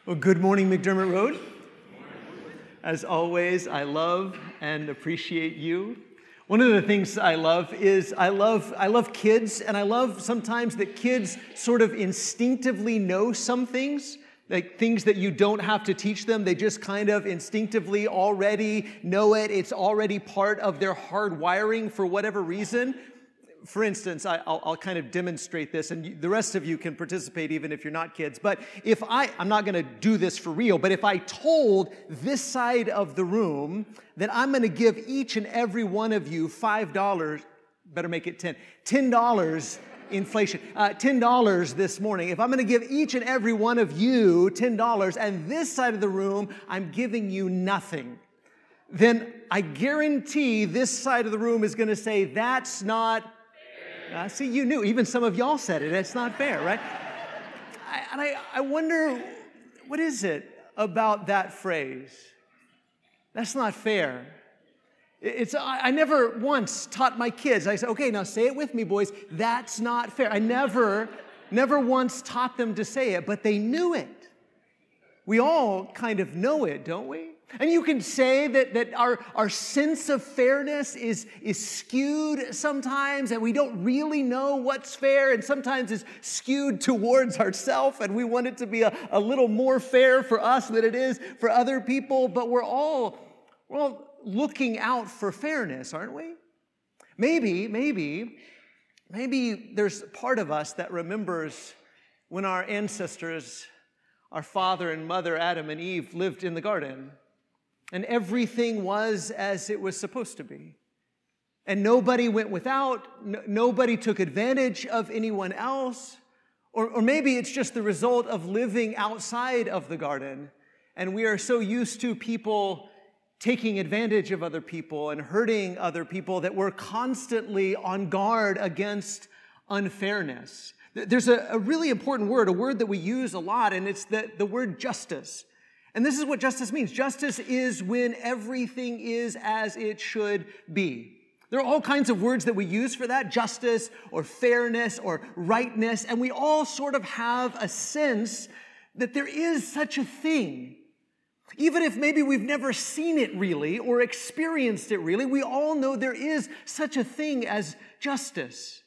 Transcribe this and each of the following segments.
Well, good morning, McDermott Road. As always, I love and appreciate you. One of the things I love is I love kids, and I love sometimes that kids sort of instinctively know some things, like things that you don't have to teach them. They just kind of instinctively already know it. It's already part of their hard wiring for whatever reason. For instance, I'll kind of demonstrate this, and the rest of you can participate even if you're not kids. But if I'm not going to do this for real, but if I told this side of the room that I'm going to give each and every one of you $5, better make it $10 inflation, $10 this morning. If I'm going to give each and every one of you $10, and this side of the room, I'm giving you nothing, then I guarantee this side of the room is going to say, that's not see, you knew. Even some of y'all said it. It's not fair, right? I wonder, what is it about that phrase? That's not fair. I never once taught my kids. I said, okay, now say it with me, boys. That's not fair. I never once taught them to say it, but they knew it. We all kind of know it, don't we? And you can say that our sense of fairness is skewed sometimes, and we don't really know what's fair, and sometimes it's skewed towards ourselves, and we want it to be a little more fair for us than it is for other people, but we're all looking out for fairness, aren't we? Maybe there's part of us that remembers when our ancestors, our father and mother, Adam and Eve, lived in the garden. And everything was as it was supposed to be. And nobody went without, nobody took advantage of anyone else. Or maybe it's just the result of living outside of the garden. And we are so used to people taking advantage of other people and hurting other people that we're constantly on guard against unfairness. There's a really important word, a word that we use a lot, and it's the word justice. And this is what justice means. Justice is when everything is as it should be. There are all kinds of words that we use for that, justice or fairness or rightness, and we all sort of have a sense that there is such a thing. Even if maybe we've never seen it really or experienced it really, we all know there is such a thing as justice.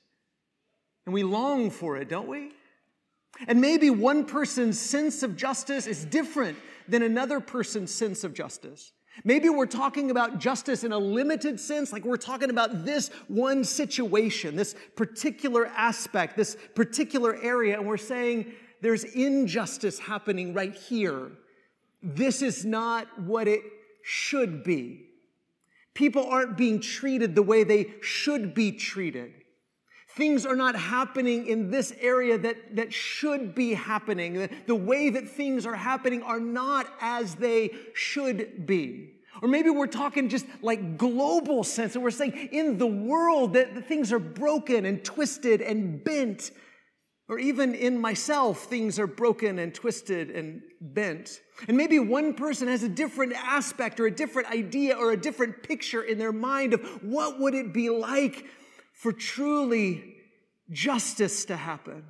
And we long for it, don't we? And maybe one person's sense of justice is different than another person's sense of justice. Maybe we're talking about justice in a limited sense, like we're talking about this one situation, this particular aspect, this particular area, and we're saying there's injustice happening right here. This is not what it should be. People aren't being treated the way they should be treated. Things are not happening in this area that should be happening. The way that things are happening are not as they should be. Or maybe we're talking just like global sense, and we're saying in the world that things are broken and twisted and bent. Or even in myself, things are broken and twisted and bent. And maybe one person has a different aspect or a different idea or a different picture in their mind of what would it be like for truly justice to happen,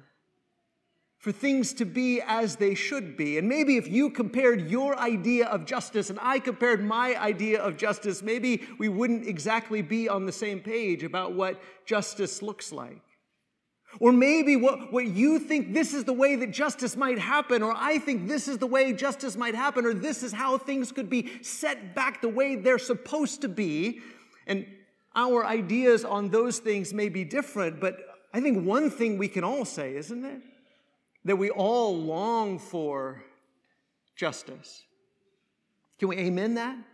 for things to be as they should be. And maybe if you compared your idea of justice and I compared my idea of justice, maybe we wouldn't exactly be on the same page about what justice looks like. Or maybe what you think this is the way that justice might happen, or I think this is the way justice might happen, or this is how things could be set back the way they're supposed to be. And our ideas on those things may be different, but I think one thing we can all say, isn't it? That we all long for justice. Can we amen that? Amen.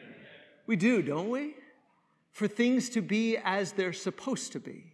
We do, don't we? For things to be as they're supposed to be.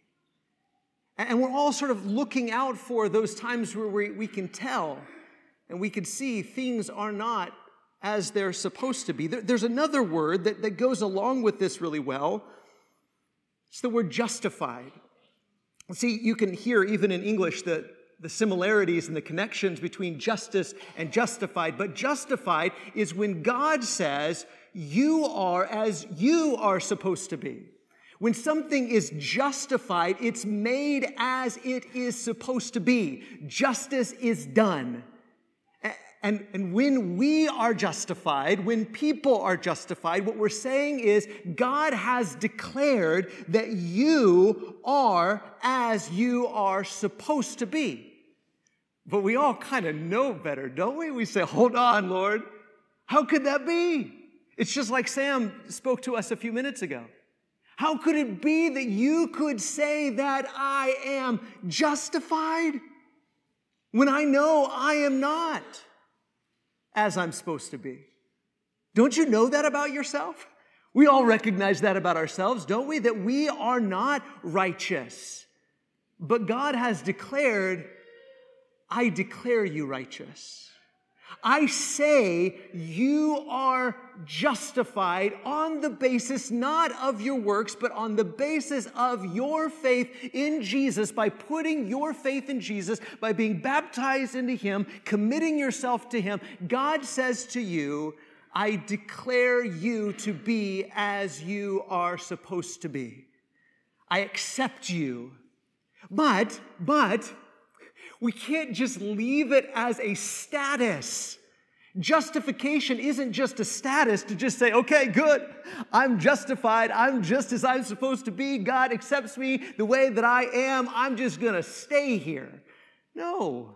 And we're all sort of looking out for those times where we can tell and we can see things are not as they're supposed to be. There's another word that goes along with this really well. It's the word justified. See, you can hear even in English the similarities and the connections between justice and justified. But justified is when God says, you are as you are supposed to be. When something is justified, it's made as it is supposed to be. Justice is done. And when we are justified, when people are justified, what we're saying is God has declared that you are as you are supposed to be. But we all kind of know better, don't we? We say, hold on, Lord. How could that be? It's just like Sam spoke to us a few minutes ago. How could it be that you could say that I am justified when I know I am not as I'm supposed to be? Don't you know that about yourself? We all recognize that about ourselves, don't we? That we are not righteous. But God has declared, I declare you righteous. I say you are justified on the basis not of your works, but on the basis of your faith in Jesus, by putting your faith in Jesus, by being baptized into Him, committing yourself to Him. God says to you, I declare you to be as you are supposed to be. I accept you. But we can't just leave it as a status. Justification isn't just a status to just say, okay, good, I'm justified, I'm just as I'm supposed to be, God accepts me the way that I am, I'm just going to stay here. No.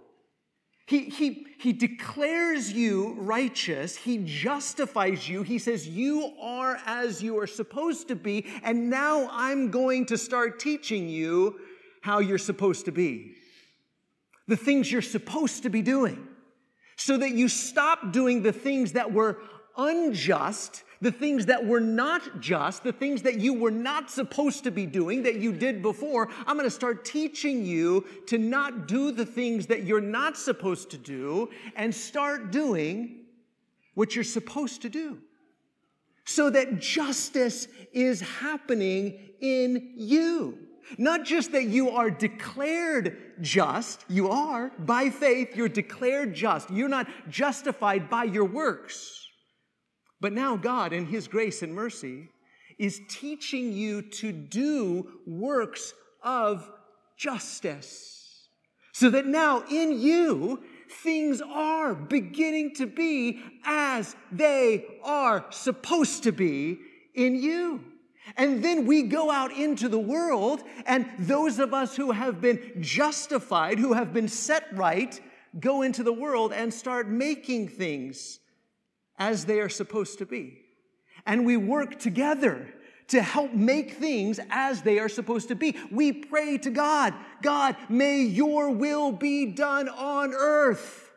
He declares you righteous, He justifies you, He says you are as you are supposed to be, and now I'm going to start teaching you how you're supposed to be. The things you're supposed to be doing, so that you stop doing the things that were unjust, the things that were not just, the things that you were not supposed to be doing that you did before. I'm going to start teaching you to not do the things that you're not supposed to do and start doing what you're supposed to do, so that justice is happening in you. Not just that you are declared just, you are, by faith, you're declared just. You're not justified by your works. But now God, in His grace and mercy, is teaching you to do works of justice. So that now in you, things are beginning to be as they are supposed to be in you. And then we go out into the world, and those of us who have been justified, who have been set right, go into the world and start making things as they are supposed to be. And we work together to help make things as they are supposed to be. We pray to God, God, may your will be done on earth,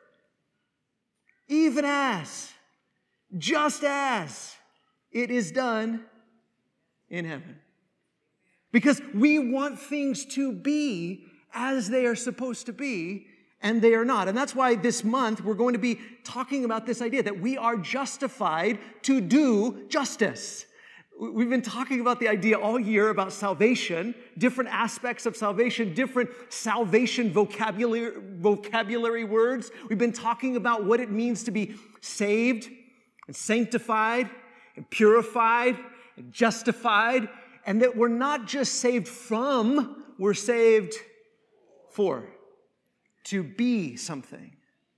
even as, just as it is done in heaven. Because we want things to be as they are supposed to be, and they are not. And that's why this month we're going to be talking about this idea that we are justified to do justice. We've been talking about the idea all year about salvation, different aspects of salvation, different salvation vocabulary words. We've been talking about what it means to be saved and sanctified and purified and justified, and that we're not just saved from, we're saved for, to be something,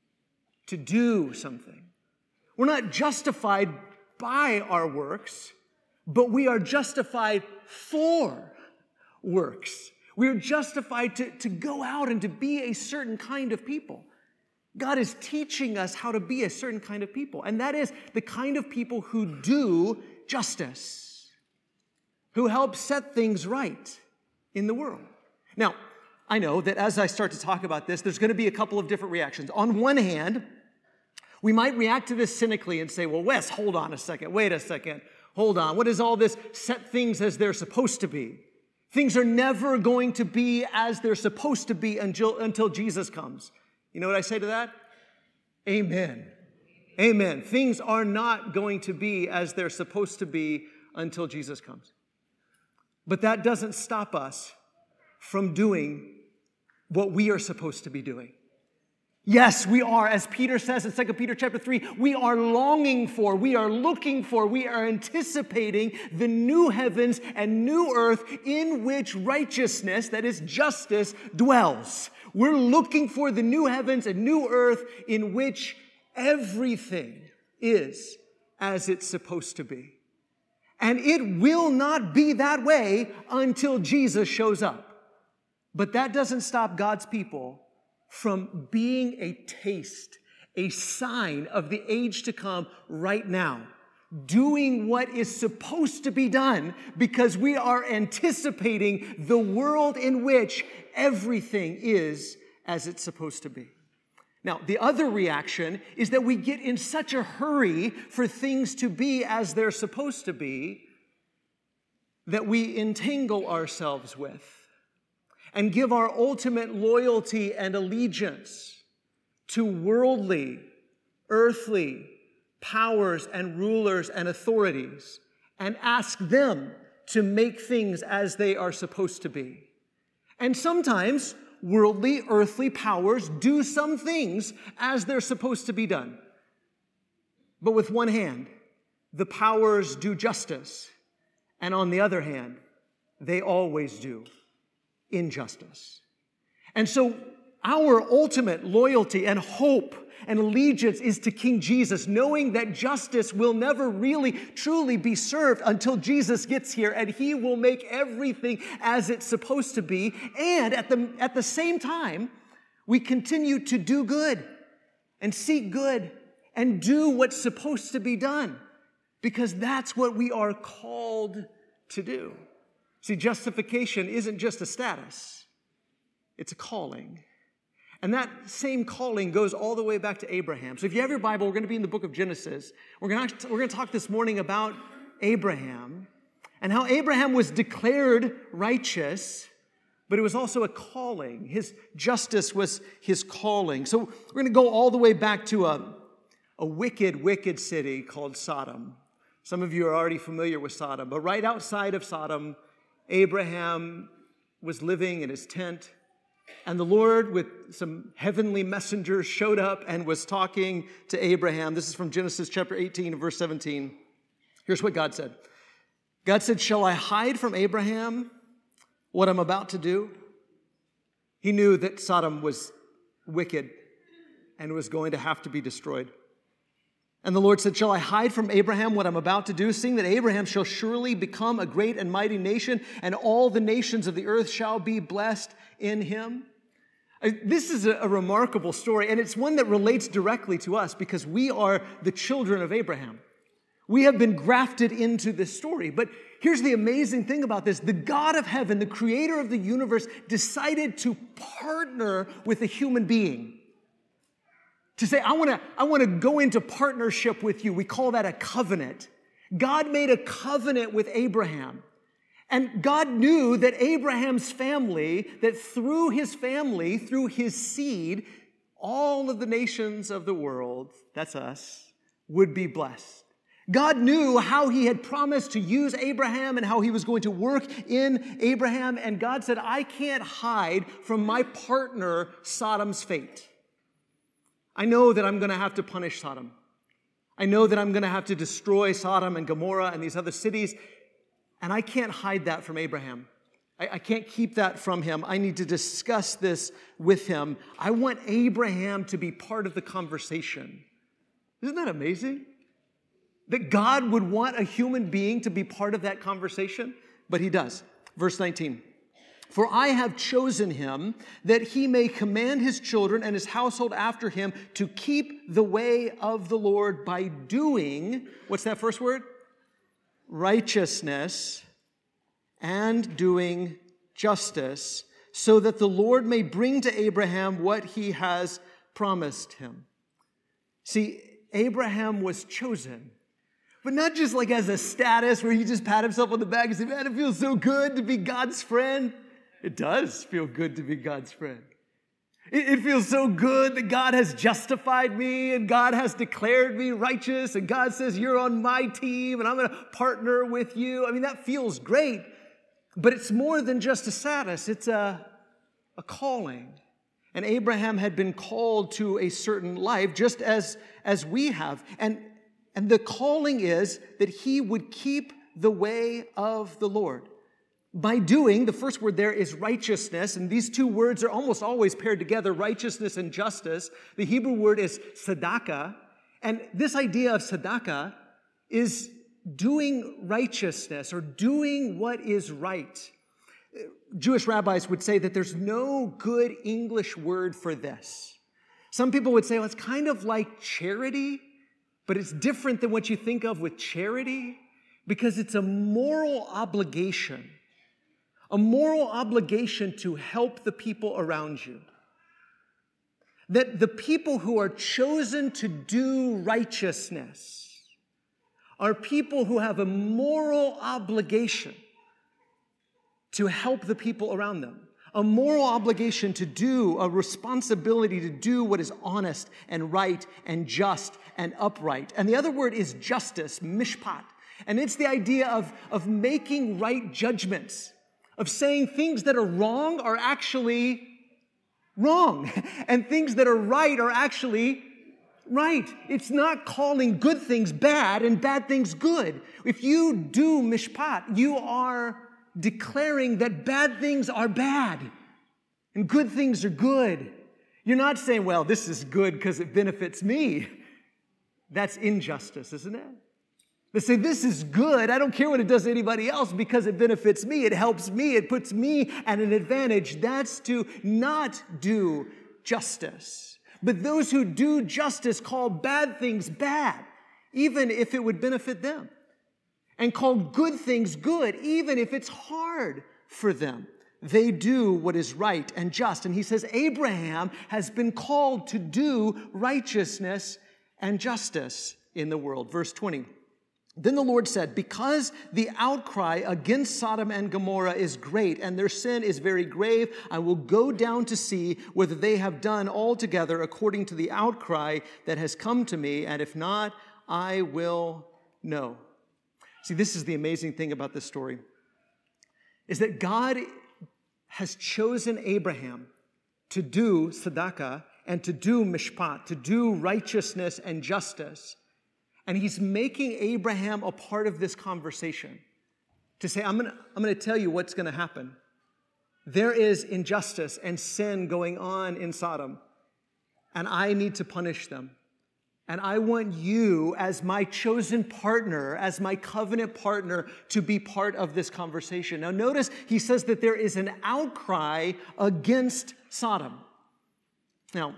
to do something. We're not justified by our works, but we are justified for works. We are justified to go out and to be a certain kind of people. God is teaching us how to be a certain kind of people, and that is the kind of people who do justice, who help set things right in the world. Now, I know that as I start to talk about this, there's going to be a couple of different reactions. On one hand, we might react to this cynically and say, well, Wes, hold on a second, wait a second, hold on. What is all this set things as they're supposed to be? Things are never going to be as they're supposed to be until Jesus comes. You know what I say to that? Amen. Amen. Things are not going to be as they're supposed to be until Jesus comes. But that doesn't stop us from doing what we are supposed to be doing. Yes, we are, as Peter says in 2 Peter chapter 3, we are longing for, we are looking for, we are anticipating the new heavens and new earth in which righteousness, that is justice, dwells. We're looking for the new heavens and new earth in which everything is as it's supposed to be. And it will not be that way until Jesus shows up. But that doesn't stop God's people from being a taste, a sign of the age to come right now, doing what is supposed to be done because we are anticipating the world in which everything is as it's supposed to be. Now, the other reaction is that we get in such a hurry for things to be as they're supposed to be that we entangle ourselves with and give our ultimate loyalty and allegiance to worldly, earthly powers and rulers and authorities and ask them to make things as they are supposed to be. And sometimes worldly, earthly powers do some things as they're supposed to be done. But with one hand, the powers do justice, and on the other hand, they always do injustice. And so our ultimate loyalty and hope and allegiance is to King Jesus, knowing that justice will never really, truly be served until Jesus gets here, and he will make everything as it's supposed to be. And at the same time, we continue to do good and seek good and do what's supposed to be done, because that's what we are called to do. See, justification isn't just a status, it's a calling. And that same calling goes all the way back to Abraham. So if you have your Bible, we're going to be in the book of Genesis. We're going to talk this morning about Abraham and how Abraham was declared righteous, but it was also a calling. His justice was his calling. So we're going to go all the way back to a wicked, wicked city called Sodom. Some of you are already familiar with Sodom, but right outside of Sodom, Abraham was living in his tent. And the Lord, with some heavenly messengers, showed up and was talking to Abraham. This is from Genesis chapter 18, verse 17. Here's what God said. God said, "Shall I hide from Abraham what I'm about to do?" He knew that Sodom was wicked and was going to have to be destroyed. And the Lord said, "Shall I hide from Abraham what I'm about to do, seeing that Abraham shall surely become a great and mighty nation, and all the nations of the earth shall be blessed in him?" This is a remarkable story, and it's one that relates directly to us because we are the children of Abraham. We have been grafted into this story. But here's the amazing thing about this. The God of heaven, the creator of the universe, decided to partner with a human being. To say, I want to go into partnership with you. We call that a covenant. God made a covenant with Abraham. And God knew that Abraham's family, that through his family, through his seed, all of the nations of the world, that's us, would be blessed. God knew how he had promised to use Abraham and how he was going to work in Abraham. And God said, I can't hide from my partner Sodom's fate. I know that I'm going to have to punish Sodom. I know that I'm going to have to destroy Sodom and Gomorrah and these other cities. And I can't hide that from Abraham. I can't keep that from him. I need to discuss this with him. I want Abraham to be part of the conversation. Isn't that amazing? That God would want a human being to be part of that conversation? But he does. Verse 19. "For I have chosen him that he may command his children and his household after him to keep the way of the Lord by doing," what's that first word? "Righteousness and doing justice, so that the Lord may bring to Abraham what he has promised him." See, Abraham was chosen, but not just like as a status where he just pat himself on the back and say, "Man, it feels so good to be God's friend." It does feel good to be God's friend. It feels so good that God has justified me and God has declared me righteous and God says, "You're on my team and I'm going to partner with you." I mean, that feels great, but it's more than just a status. It's a calling. And Abraham had been called to a certain life just as we have. And the calling is that he would keep the way of the Lord. By doing, the first word there is righteousness, and these two words are almost always paired together, righteousness and justice. The Hebrew word is tzedakah, And this idea of tzedakah is doing righteousness or doing what is right. Jewish rabbis would say that there's no good English word for this. Some people would say, well, it's kind of like charity, but it's different than what you think of with charity because it's a moral obligation to help the people around you. That the people who are chosen to do righteousness are people who have a moral obligation to help the people around them. A moral obligation to do, a responsibility to do what is honest and right and just and upright. And the other word is justice, mishpat. And it's the idea of making right judgments, of saying things that are wrong are actually wrong, and things that are right are actually right. It's not calling good things bad and bad things good. If you do mishpat, you are declaring that bad things are bad and good things are good. You're not saying, well, this is good because it benefits me. That's injustice, isn't it? They say, this is good. I don't care what it does to anybody else because it benefits me. It helps me. It puts me at an advantage. That's to not do justice. But those who do justice call bad things bad, even if it would benefit them. And call good things good, even if it's hard for them. They do what is right and just. And he says, Abraham has been called to do righteousness and justice in the world. Verse 20. Then the Lord said, because the outcry against Sodom and Gomorrah is great, and their sin is very grave, I will go down to see whether they have done altogether according to the outcry that has come to me, and if not, I will know. See, this is the amazing thing about this story, is that God has chosen Abraham to do tzedakah and to do mishpat, to do righteousness and justice. And he's making Abraham a part of this conversation to say, I'm going to tell you what's going to happen. There is injustice and sin going on in Sodom, and I need to punish them. And I want you, as my chosen partner, as my covenant partner, to be part of this conversation. Now notice he says that there is an outcry against Sodom. Now,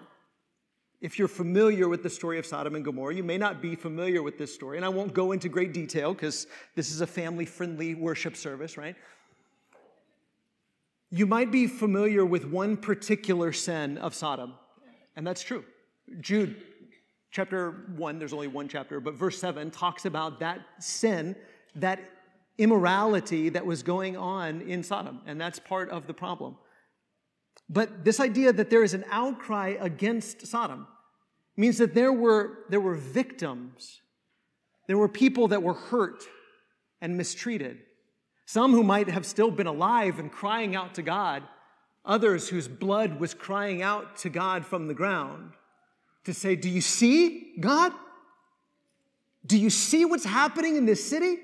if you're familiar with the story of Sodom and Gomorrah, you may not be familiar with this story, and I won't go into great detail because this is a family-friendly worship service, right? You might be familiar with one particular sin of Sodom, and that's true. Jude chapter 1, there's only one chapter, but verse 7 talks about that sin, that immorality that was going on in Sodom, and that's part of the problem. But this idea that there is an outcry against Sodom means that there were victims. There were people that were hurt and mistreated. Some who might have still been alive and crying out to God. Others whose blood was crying out to God from the ground to say, do you see, God? Do you see what's happening in this city?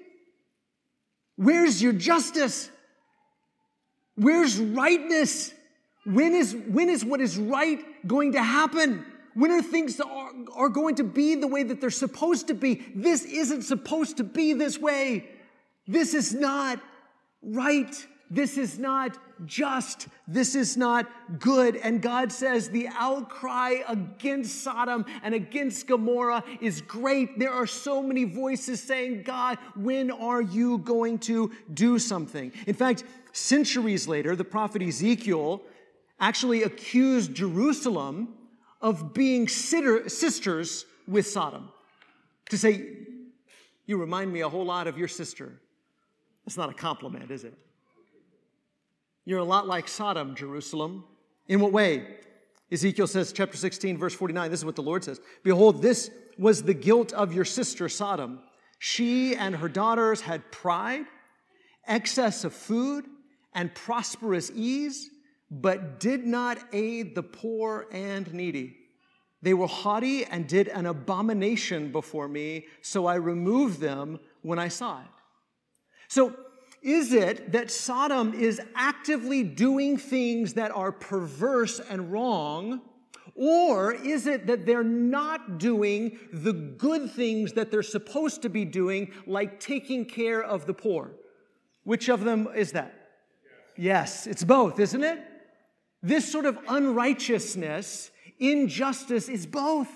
Where's your justice? Where's rightness? When is what is right going to happen? When are things are going to be the way that they're supposed to be? This isn't supposed to be this way. This is not right. This is not just. This is not good. And God says the outcry against Sodom and against Gomorrah is great. There are so many voices saying, God, when are you going to do something? In fact, centuries later, the prophet Ezekiel actually accused Jerusalem of being sisters with Sodom. To say, you remind me a whole lot of your sister. That's not a compliment, is it? You're a lot like Sodom, Jerusalem. In what way? Ezekiel says, chapter 16, verse 49, this is what the Lord says. Behold, this was the guilt of your sister Sodom. She and her daughters had pride, excess of food, and prosperous ease, but did not aid the poor and needy. They were haughty and did an abomination before me, so I removed them when I saw it. So, is it that Sodom is actively doing things that are perverse and wrong, Or is it that they're not doing the good things that they're supposed to be doing, like taking care of the poor? Which of them is that? Yes, it's both, isn't it? This sort of unrighteousness, injustice is both.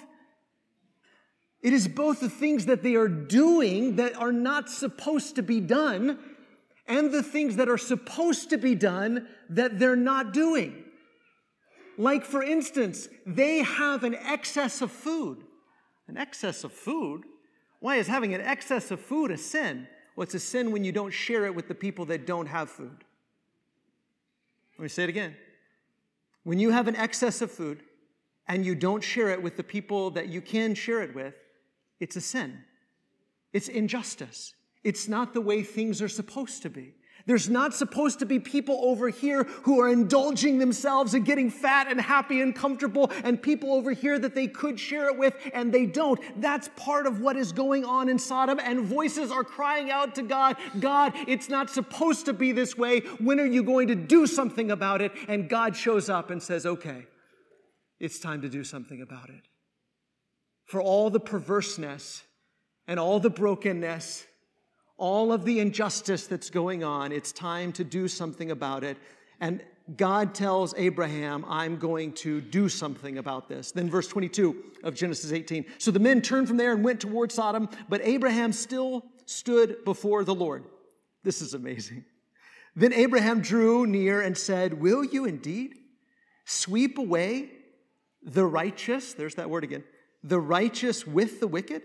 It is both the things that they are doing that are not supposed to be done, and the things that are supposed to be done that they're not doing. Like, for instance, they have an excess of food. An excess of food? Why is having an excess of food a sin? Well, it's a sin when you don't share it with the people that don't have food. Let me say it again. When you have an excess of food and you don't share it with the people that you can share it with, it's a sin. It's injustice. It's not the way things are supposed to be. There's not supposed to be people over here who are indulging themselves and getting fat and happy and comfortable, and people over here that they could share it with and they don't. That's part of what is going on in Sodom, and voices are crying out to God, God, it's not supposed to be this way. When are you going to do something about it? And God shows up and says, okay, it's time to do something about it. For all the perverseness and all the brokenness, all of the injustice that's going on, it's time to do something about it. And God tells Abraham, I'm going to do something about this. Then verse 22 of Genesis 18. So the men turned from there and went toward Sodom, but Abraham still stood before the Lord. This is amazing. Then Abraham drew near and said, will you indeed sweep away the righteous, there's that word again, the righteous with the wicked?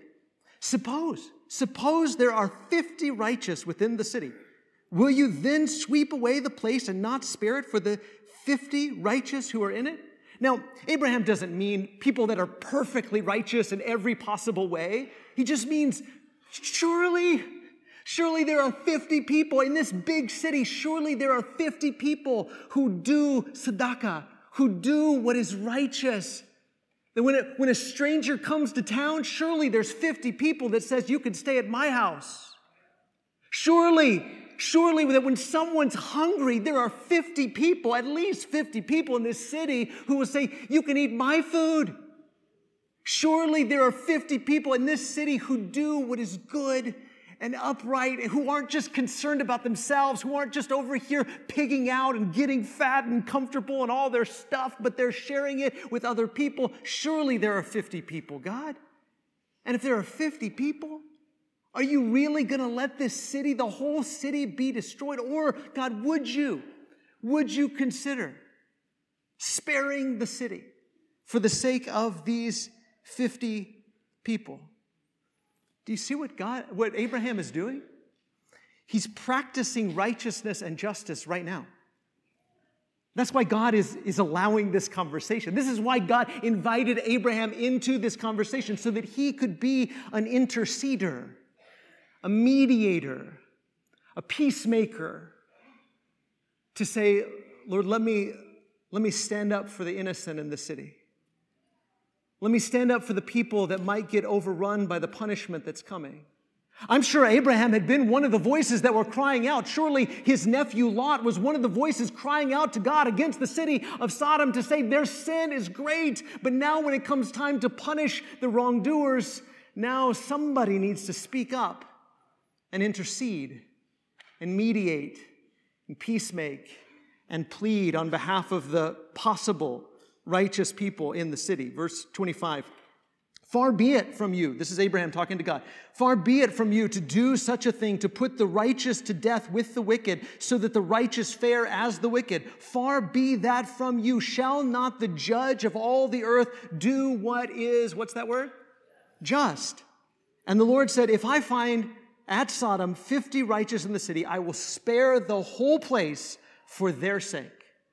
Suppose there are 50 righteous within the city. Will you then sweep away the place and not spare it for the 50 righteous who are in it? Now, Abraham doesn't mean people that are perfectly righteous in every possible way. He just means, surely there are 50 people in this big city. Surely there are 50 people who do tzedakah, who do what is righteous. That when a stranger comes to town, surely there's 50 people that says you can stay at my house. Surely that when someone's hungry, there are 50 people, at least 50 people in this city who will say, you can eat my food. Surely there are 50 people in this city who do what is good and upright, who aren't just concerned about themselves, who aren't just over here pigging out and getting fat and comfortable and all their stuff, but they're sharing it with other people. Surely there are 50 people, God. And if there are 50 people, are you really going to let this city, the whole city, be destroyed? Or, God, would you consider sparing the city for the sake of these 50 people? Do you see what Abraham is doing? He's practicing righteousness and justice right now. That's why God is allowing this conversation. This is why God invited Abraham into this conversation, so that he could be an interceder, a mediator, a peacemaker, to say, Lord, let me stand up for the innocent in the city. Let me stand up for the people that might get overrun by the punishment that's coming. I'm sure Abraham had been one of the voices that were crying out. Surely his nephew Lot was one of the voices crying out to God against the city of Sodom to say their sin is great, but now when it comes time to punish the wrongdoers, now somebody needs to speak up and intercede and mediate and peacemake and plead on behalf of the possible righteous people in the city. Verse 25. Far be it from you, this is Abraham talking to God, far be it from you to do such a thing, to put the righteous to death with the wicked, so that the righteous fare as the wicked. Far be that from you. Shall not the judge of all the earth do what is, what's that word? Just. And the Lord said, if I find at Sodom 50 righteous in the city, I will spare the whole place for their sake.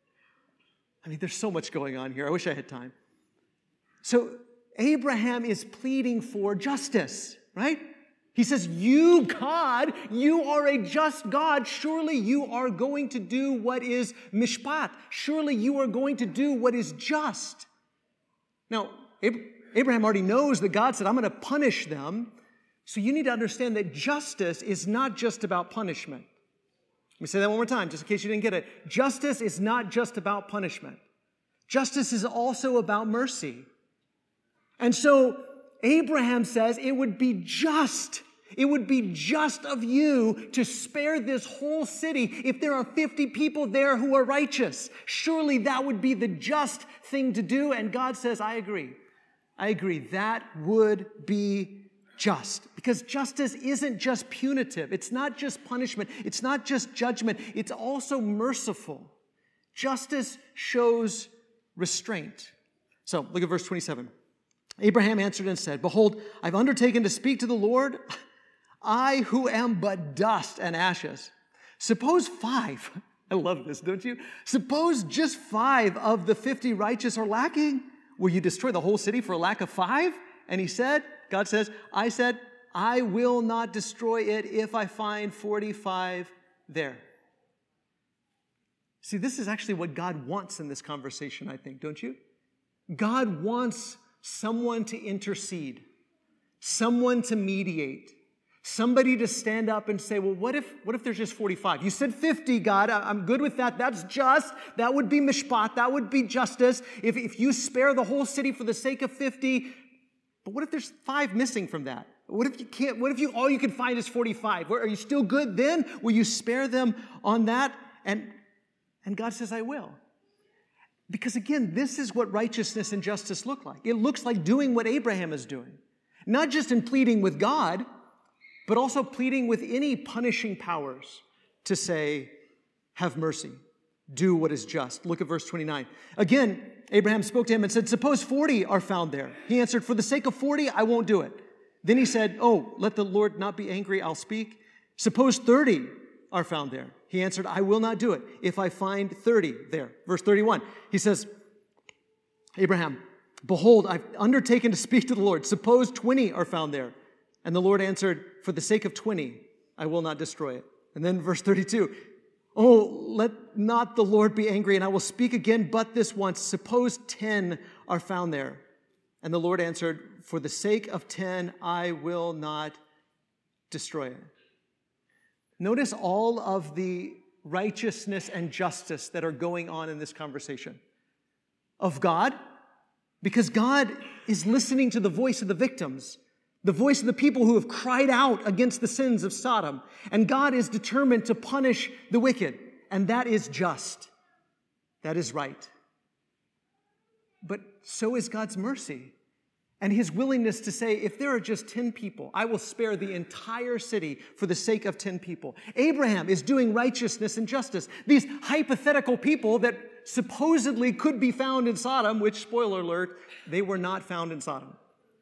I mean, there's so much going on here. I wish I had time. So Abraham is pleading for justice, right? He says, you, God, you are a just God. Surely you are going to do what is mishpat. Surely you are going to do what is just. Now, Abraham already knows that God said, I'm going to punish them. So you need to understand that justice is not just about punishment. Let me say that one more time, just in case you didn't get it. Justice is not just about punishment. Justice is also about mercy. And so Abraham says it would be just of you to spare this whole city if there are 50 people there who are righteous. Surely that would be the just thing to do. And God says, I agree. That would be just. Because justice isn't just punitive. It's not just punishment. It's not just judgment. It's also merciful. Justice shows restraint. So look at verse 27. Abraham answered and said, behold, I've undertaken to speak to the Lord, I who am but dust and ashes. Suppose 5, I love this, don't you? Suppose just 5 of the 50 righteous are lacking. Will you destroy the whole city for a lack of 5? And he said, God says, I will not destroy it if I find 45 there. See, this is actually what God wants in this conversation, I think, don't you? God wants someone to intercede, someone to mediate, somebody to stand up and say, well, what if there's just 45? You said 50, God. I'm good with that. That's just. That would be mishpat. That would be justice. If you spare the whole city for the sake of 50, but what if there's 5 missing from that? What if you can't? What if all you can find is 45? Are you still good then? Will you spare them on that? And God says, I will. Because again, this is what righteousness and justice look like. It looks like doing what Abraham is doing. Not just in pleading with God, but also pleading with any punishing powers to say, have mercy, do what is just. Look at verse 29. Again, Abraham spoke to him and said, suppose 40 are found there. He answered, for the sake of 40, I won't do it. Then he said, oh, let the Lord not be angry, I'll speak. Suppose 30 are found there. He answered, I will not do it if I find 30 there. Verse 31, he says, Abraham, behold, I've undertaken to speak to the Lord. Suppose 20 are found there. And the Lord answered, for the sake of 20, I will not destroy it. And then verse 32, oh, let not the Lord be angry, and I will speak again but this once. Suppose 10 are found there. And the Lord answered, for the sake of 10, I will not destroy it. Notice all of the righteousness and justice that are going on in this conversation. Of God, because God is listening to the voice of the victims, the voice of the people who have cried out against the sins of Sodom. And God is determined to punish the wicked. And that is just. That is right. But so is God's mercy and his willingness to say, if there are just 10 people, I will spare the entire city for the sake of 10 people. Abraham is doing righteousness and justice. These hypothetical people that supposedly could be found in Sodom, which, spoiler alert, they were not found in Sodom.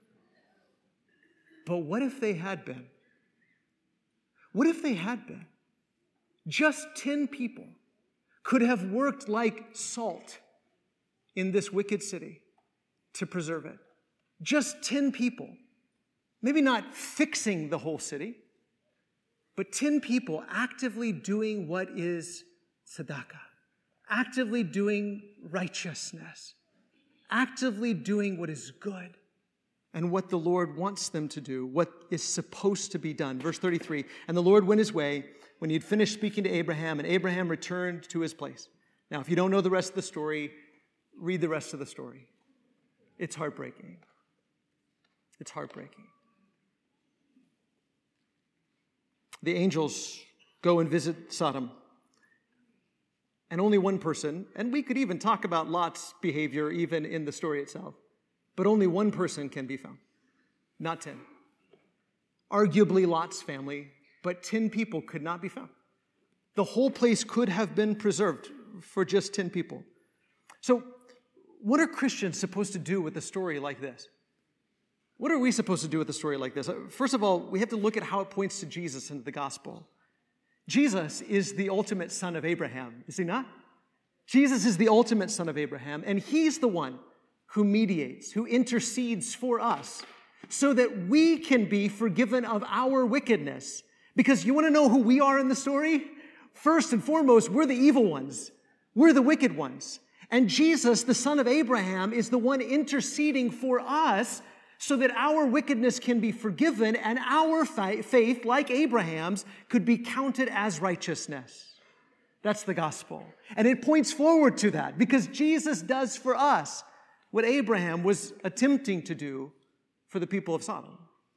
But what if they had been? What if they had been? Just 10 people could have worked like salt in this wicked city to preserve it. Just 10 people. Maybe not fixing the whole city, but 10 people actively doing what is tzedakah, actively doing righteousness, actively doing what is good and what the Lord wants them to do, what is supposed to be done. Verse 33, and the Lord went his way when he had finished speaking to Abraham, and Abraham returned to his place. Now, if you don't know the rest of the story, read the rest of the story. It's heartbreaking. It's heartbreaking. The angels go and visit Sodom. And only one person, and we could even talk about Lot's behavior even in the story itself, but only one person can be found, not 10. Arguably Lot's family, but 10 people could not be found. The whole place could have been preserved for just 10 people. So what are Christians supposed to do with a story like this? What are we supposed to do with a story like this? First of all, we have to look at how it points to Jesus and the gospel. Jesus is the ultimate son of Abraham, is he not? Jesus is the ultimate son of Abraham, and he's the one who mediates, who intercedes for us so that we can be forgiven of our wickedness. Because you want to know who we are in the story? First and foremost, we're the evil ones. We're the wicked ones. And Jesus, the son of Abraham, is the one interceding for us so that our wickedness can be forgiven and our faith, like Abraham's, could be counted as righteousness. That's the gospel. And it points forward to that because Jesus does for us what Abraham was attempting to do for the people of Sodom.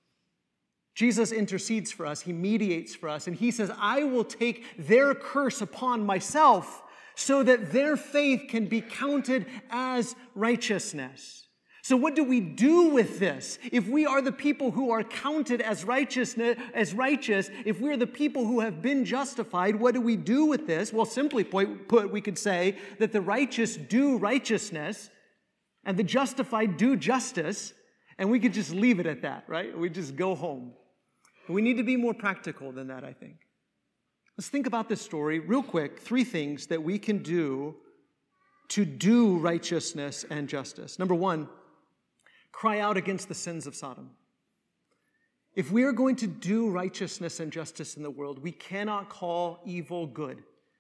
Jesus intercedes for us, he mediates for us, and he says, I will take their curse upon myself so that their faith can be counted as righteousness. So what do we do with this? If we are the people who are counted as righteous, if we're the people who have been justified, what do we do with this? Well, simply put, we could say that the righteous do righteousness and the justified do justice, and we could just leave it at that, right? We just go home. We need to be more practical than that, I think. Let's think about this story real quick. 3 things that we can do to do righteousness and justice. Number 1, cry out against the sins of Sodom. If we are going to do righteousness and justice in the world, we cannot call evil good.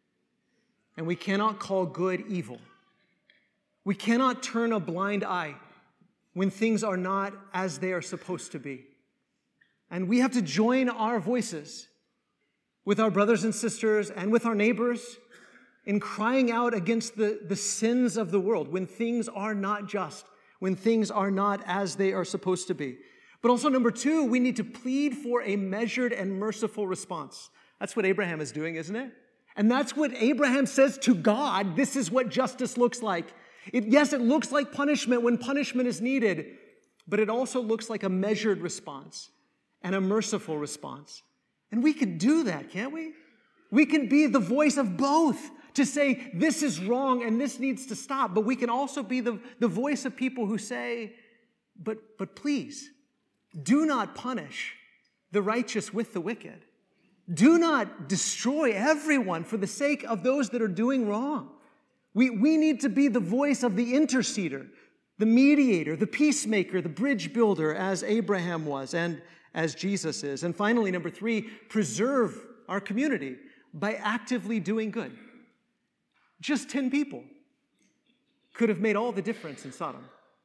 And we cannot call good evil. We cannot turn a blind eye when things are not as they are supposed to be. And we have to join our voices with our brothers and sisters and with our neighbors in crying out against the sins of the world when things are not just, when things are not as they are supposed to be. But also, number 2, we need to plead for a measured and merciful response. That's what Abraham is doing, isn't it? And that's what Abraham says to God. This is what justice looks like. Yes, it looks like punishment when punishment is needed, but it also looks like a measured response and a merciful response. And we can do that, can't we? We can be the voice of both to say, this is wrong and this needs to stop. But we can also be the voice of people who say, but please, do not punish the righteous with the wicked. Do not destroy everyone for the sake of those that are doing wrong. We need to be the voice of the interceder, the mediator, the peacemaker, the bridge builder, as Abraham was and as Jesus is. And finally, number 3, preserve our community by actively doing good. Just 10 people could have made all the difference in Sodom.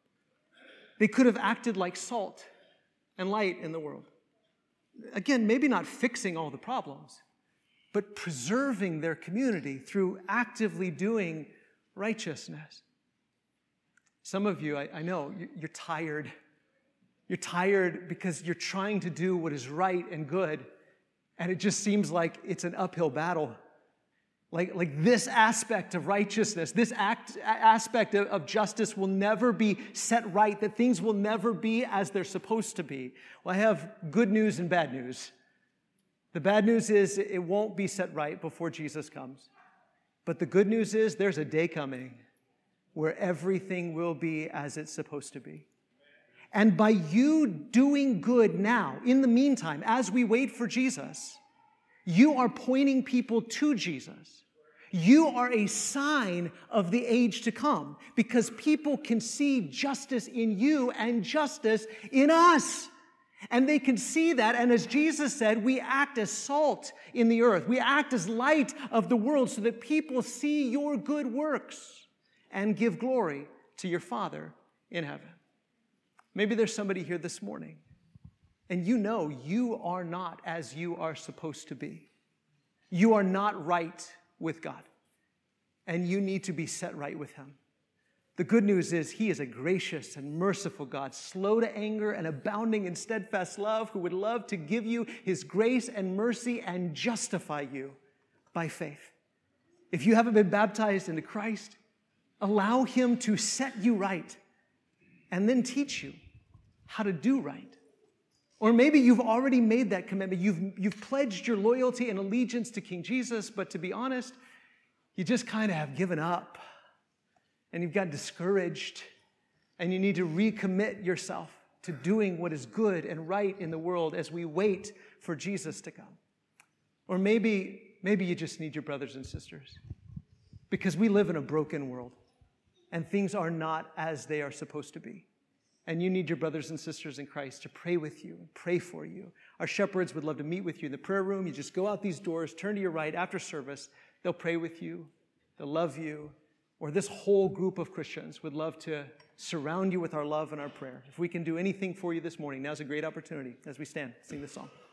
They could have acted like salt and light in the world. Again, maybe not fixing all the problems, but preserving their community through actively doing righteousness. Some of you, I know, you're tired. You're tired because you're trying to do what is right and good, and it just seems like it's an uphill battle. Like this aspect of righteousness, this aspect of justice will never be set right, that things will never be as they're supposed to be. Well, I have good news and bad news. The bad news is it won't be set right before Jesus comes. But the good news is there's a day coming where everything will be as it's supposed to be. And by you doing good now, in the meantime, as we wait for Jesus, you are pointing people to Jesus. You are a sign of the age to come because people can see justice in you and justice in us. And they can see that. And as Jesus said, we act as salt in the earth. We act as light of the world so that people see your good works and give glory to your Father in heaven. Maybe there's somebody here this morning, and you know you are not as you are supposed to be. You are not right with God, and you need to be set right with Him. The good news is He is a gracious and merciful God, slow to anger and abounding in steadfast love, who would love to give you His grace and mercy and justify you by faith. If you haven't been baptized into Christ, allow Him to set you right and then teach you how to do right. Or maybe you've already made that commitment. You've pledged your loyalty and allegiance to King Jesus, but to be honest, you just kind of have given up and you've got discouraged and you need to recommit yourself to doing what is good and right in the world as we wait for Jesus to come. Or maybe you just need your brothers and sisters because we live in a broken world and things are not as they are supposed to be. And you need your brothers and sisters in Christ to pray with you and pray for you. Our shepherds would love to meet with you in the prayer room. You just go out these doors, turn to your right after service. They'll pray with you. They'll love you. Or this whole group of Christians would love to surround you with our love and our prayer. If we can do anything for you this morning, now's a great opportunity as we stand, sing this song.